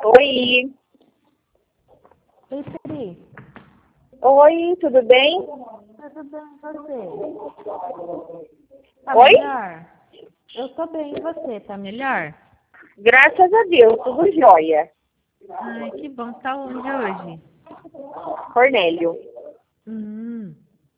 Oi. Oi, Pri. Oi, tudo bem? Tudo bem, você? Tá Oi? melhor? Eu tô bem, e você? Tá melhor? Graças a Deus, tudo jóia. Ai, que bom. Tá onde hoje? Cornélio. Hum.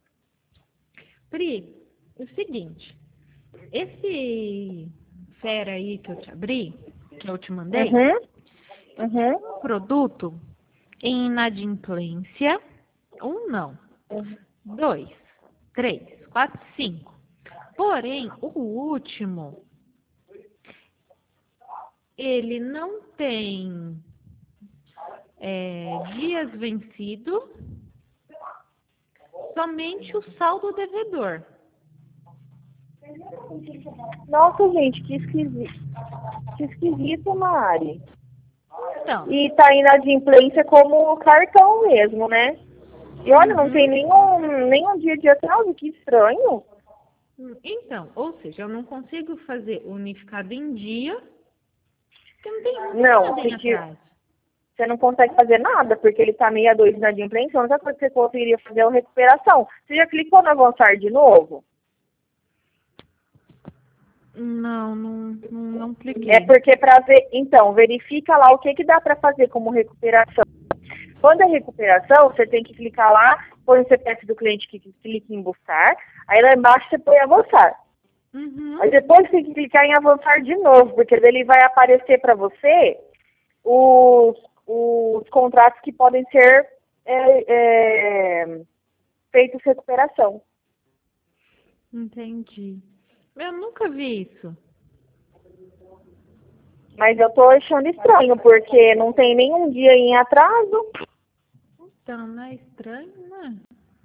Pri, é o seguinte. Esse fera aí que eu te abri, que eu te mandei, Uhum. um produto em inadimplência, um não, 2, 3, 4, 5. Porém, o último, ele não tem dias vencido, somente o saldo devedor. Nossa, gente, que esquisito. Que esquisito, Mari. Então, E tá inadimplência como cartão mesmo, né? E olha, não tem nenhum dia de atraso, que estranho. então, ou seja, eu não consigo fazer unificado em dia, porque não tem Não, nada em atraso. você não consegue fazer nada, porque ele tá 62 inadimplência, a única coisa que você conseguiria fazer é a recuperação. Você já clicou no avançar de novo? Não cliquei. É porque para ver, então, verifica lá o que dá para fazer como recuperação. Quando é recuperação, você tem que clicar lá, põe o CPF do cliente que clica em buscar, aí lá embaixo você põe avançar. Aí depois você tem que clicar em avançar de novo, porque daí ele vai aparecer para você os contratos que podem ser feitos recuperação. Entendi. Eu nunca vi isso. Mas eu tô achando estranho, porque não tem nenhum dia em atraso. Então, não é estranho, né?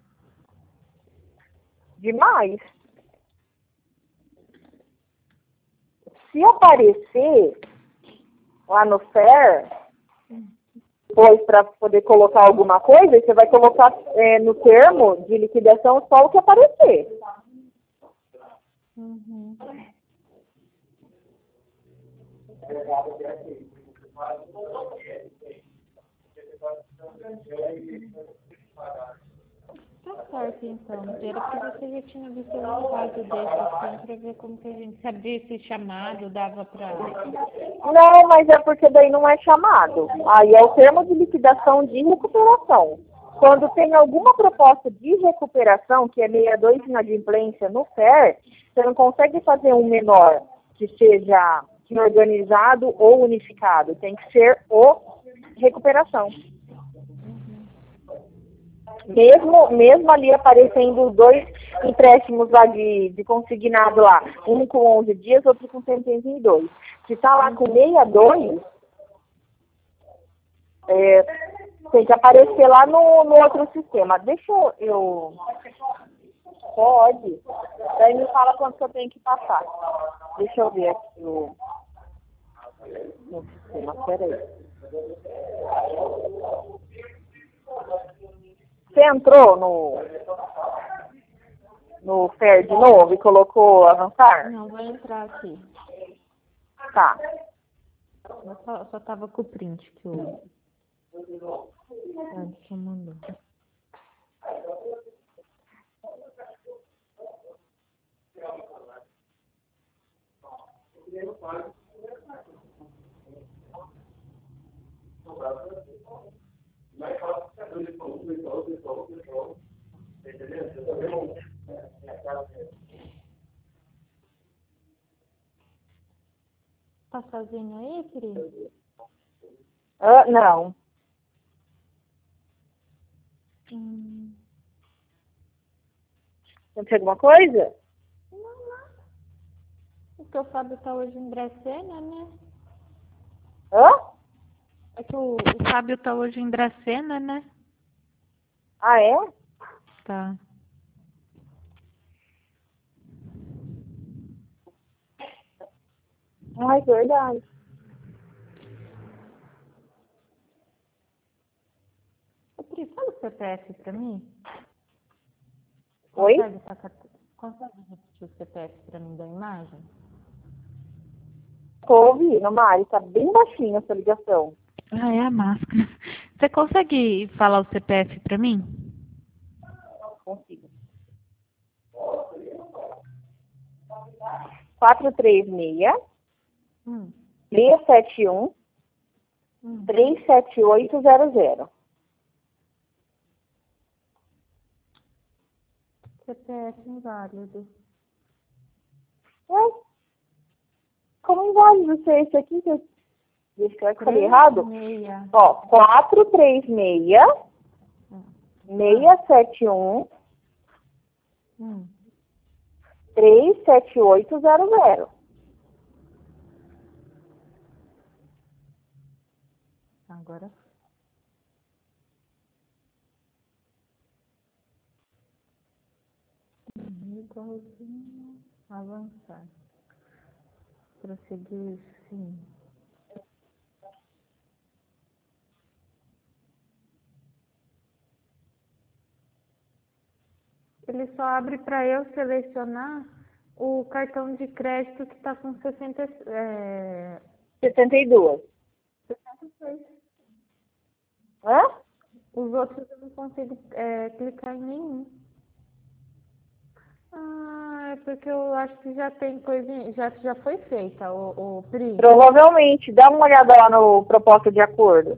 Demais. Se aparecer lá no FAIR, depois para poder colocar alguma coisa, você vai colocar no termo de liquidação só o que aparecer. Tá certo, então. Era pra você já tinha visto um caso desse, assim, pra ver como que a gente sabia esse chamado, dava pra... Não, mas é porque daí não é chamado. Aí é o termo de liquidação de recuperação. Quando tem alguma proposta de recuperação, que é 62 inadimplência no FAIR, você não consegue fazer um menor que seja organizado ou unificado. Tem que ser o recuperação. Mesmo ali aparecendo dois empréstimos lá de consignado lá, um com 11 dias, outro com 72. Se está lá com 62, tem que aparecer lá no outro sistema. Deixa eu... Pode. Daí me fala quanto que eu tenho que passar. Deixa eu ver aqui no sistema. Peraí. Você entrou no FAIR de novo e colocou avançar? Não, vou entrar aqui. Tá. Eu só tava com o print que o Anderson mandou. Tá sozinho aí, Pri? Não. Aconteceu alguma coisa? Porque o Fábio tá hoje em Dracena, né? Hã? É que o Fábio tá hoje em Dracena, né? Ah, é? Tá. Ai, verdade. Ô, Pri, fala o CPF pra mim. Oi? Consegue repetir o CPF pra mim da imagem? Tô ouvindo, Mari. Tá bem baixinha essa ligação. Ah, é a máscara. Você consegue falar o CPF para mim? Consigo. 436 Hum, 671 hum. 37800. CPF inválido. Ué, como inválido ser esse aqui? Deixa eu falei errado. 36. Ó, 436 Hum, 671 hum. 37800. Agora igualzinho. Avançar. Prosseguir, sim. Ele só abre para eu selecionar o cartão de crédito que está com 62. 66. Hã? Os outros eu não consigo clicar em nenhum. Ah, é porque eu acho que já tem coisa, já foi feita, o Pri. Provavelmente. Dá uma olhada lá no proposta de acordo.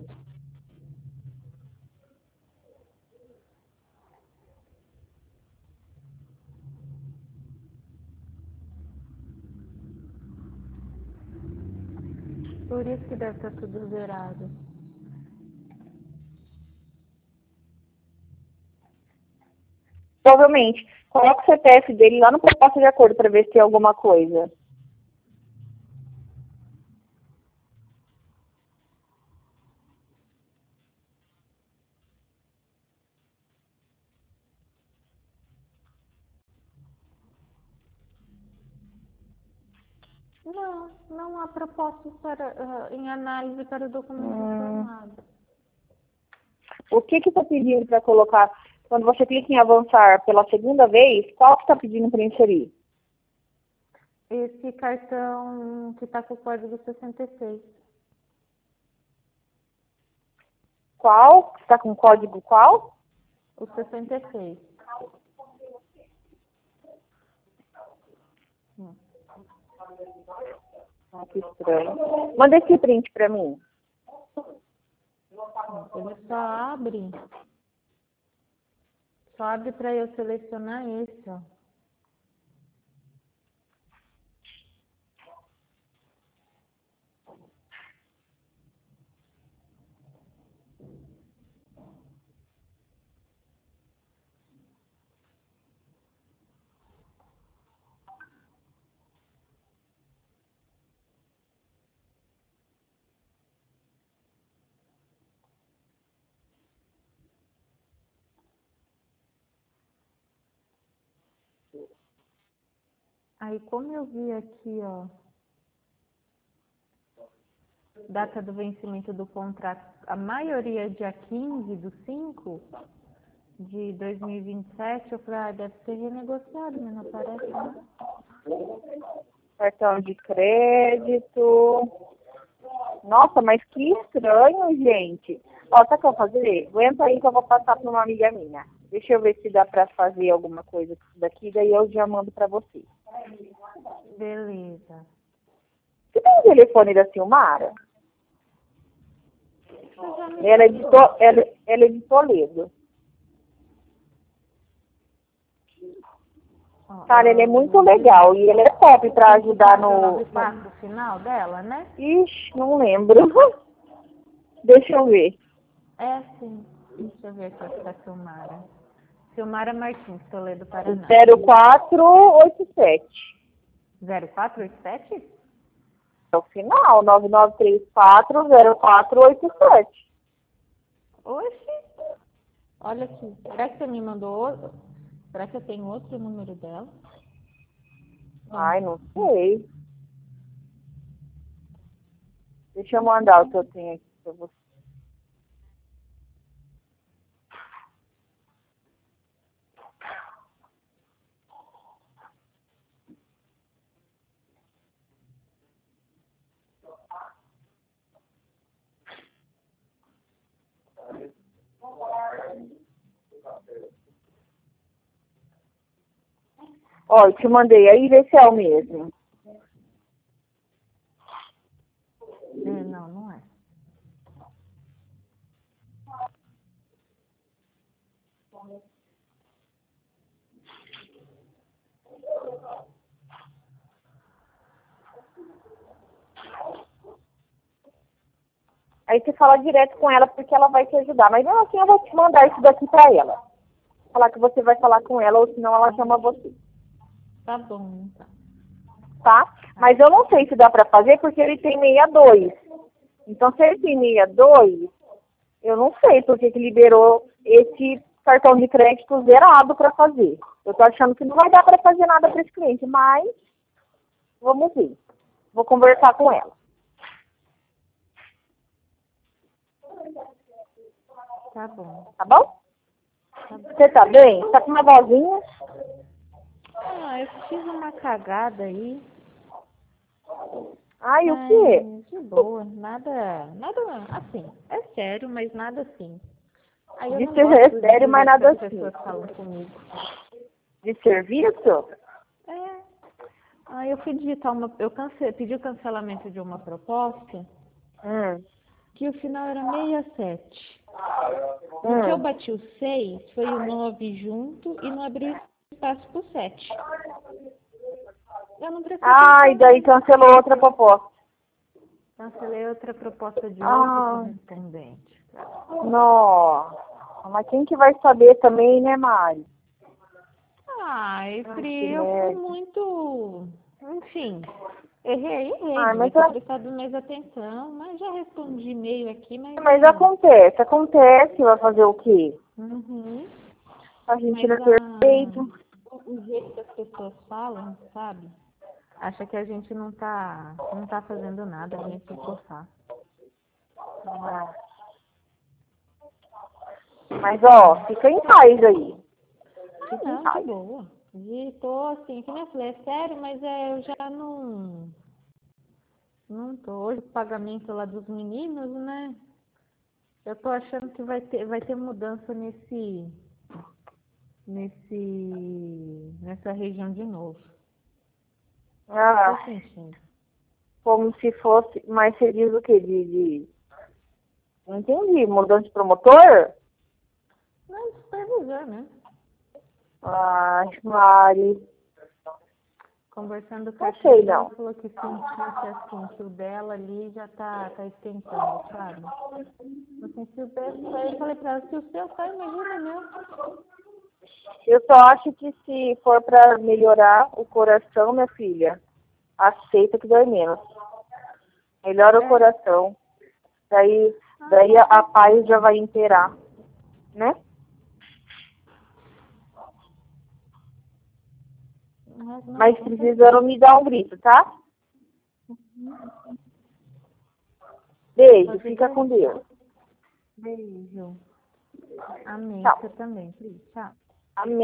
Por isso que deve estar tudo zerado. Provavelmente. Coloca o CPF dele lá no proposta de acordo para ver se tem alguma coisa. Não há proposta em análise para o documento Hum, informado. o que está pedindo para colocar? Quando você clica em avançar pela segunda vez, qual que está pedindo para inserir? Esse cartão que está com o código 66. Qual? Está com código qual? O 66. Ah, que estranho. Manda esse print para mim. Ele só abre para eu selecionar esse, ó. Aí, como eu vi aqui, ó, data do vencimento do contrato, a maioria é dia 15 do 5 de 2027, eu falei, deve ser renegociado, mas não aparece, né? Cartão de crédito. Nossa, mas que estranho, gente. Ó, sabe o que eu vou fazer? Aguenta aí que eu vou passar para uma amiga minha. Deixa eu ver se dá para fazer alguma coisa daqui, daí eu já mando para você. Beleza. Você tem o telefone da Silmara? Você já me Ela é passou. ela é de Toledo. Ó, Cara, ele é muito legal e ele é top para ajudar no... 594 o final dela, né? Ixi, não lembro. Deixa eu ver. É, sim. Deixa eu ver aqui se tá Silmara. Silmara Martins, Toledo, Paraná. 0487. 0487? É o final, 99340487. Oxi, olha aqui. Será que você me mandou outro? Será que eu tenho outro número dela? Ai, não sei. Deixa eu mandar o que eu tenho aqui pra você. Ó, eu te mandei aí, vê se é o mesmo. Não, não é. Aí você fala direto com ela porque ela vai te ajudar. Mas mesmo assim eu vou te mandar isso daqui pra ela. Falar que você vai falar com ela, ou senão ela chama você. Tá bom, então. Tá? Mas eu não sei se dá pra fazer porque ele tem 62. Então se ele tem 62, eu não sei porque que liberou esse cartão de crédito zerado pra fazer. Eu tô achando que não vai dar pra fazer nada pra esse cliente, mas vamos ver. Vou conversar com ela. Tá bom. Tá bom? Você tá bem? Tá com uma vozinha? Eu fiz uma cagada aí. Ai, o quê? Mas de boa, nada assim. É sério, mas nada assim. Aí eu não Disse é gosto sério, do mas jeito que nada as assim. pessoas falam comigo. De serviço? É. Aí eu fui digitar pedi o cancelamento de uma proposta que o final era 67. No que eu bati o 6, foi o 9 junto e não abriu espaço pro 7. Eu não prestei Ai, atenção. daí cancelou outra proposta. Cancelei outra proposta de outro correspondente. Nossa, mas quem que vai saber também, né, Mari? Ai, Que Pri, eu fui merda. muito... Enfim, errei, Ai, devia mas, ter prestado mais atenção, mas já respondi e-mail aqui, mas... mas acontece, vai fazer o quê? Uhum. A gente não Mas é perfeito. o jeito que as pessoas falam, sabe? Acha que a gente não tá fazendo nada, vem se coçar. Mas, ó, fica em paz aí. Fica em Não, de paz. boa. E tô assim, que nem eu falei, é sério, mas eu já não tô. Hoje o pagamento lá dos meninos, né? Eu tô achando que vai ter mudança nessa região de novo. Tô Ah, sentindo. como se fosse, mas você diz o quê? Não entendi, mudança de promotor? Mas supervisor, né? Ai, Mari, Conversando com a não tia, sei ela não. falou que sentisse assim, que o dela ali já tá esquentando, sabe? Assim, se o dela, aí eu falei pra ela, se o seu tá, imagina o meu. Eu só acho que se for para melhorar o coração, minha filha, aceita que dói menos. Melhora o coração. Daí a paz já vai inteirar, né? Mas precisando me dar um grito, tá? Beijo, Pode fica com deixar. Deus. Beijo. Amém. Tchau. Você também, Cris. Tchau. Amém.